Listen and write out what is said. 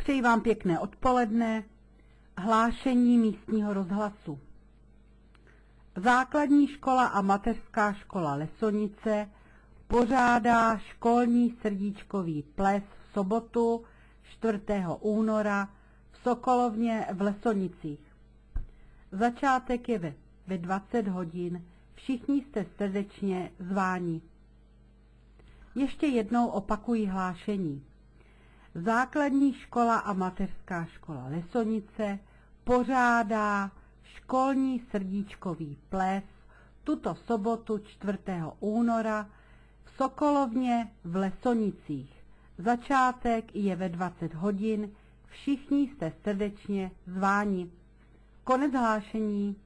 Přeji vám pěkné odpoledne. Hlášení místního rozhlasu. Základní škola a mateřská škola Lesonice pořádá školní srdíčkový ples v sobotu 4. února v Sokolovně v Lesonicích. Začátek je ve 20 hodin. Všichni jste srdečně zváni. Ještě jednou opakuji hlášení. Základní škola a mateřská škola Lesonice pořádá školní srdíčkový ples tuto sobotu 4. února v Sokolovně v Lesonicích. Začátek je ve 20 hodin. Všichni jste srdečně zváni. Konec hlášení.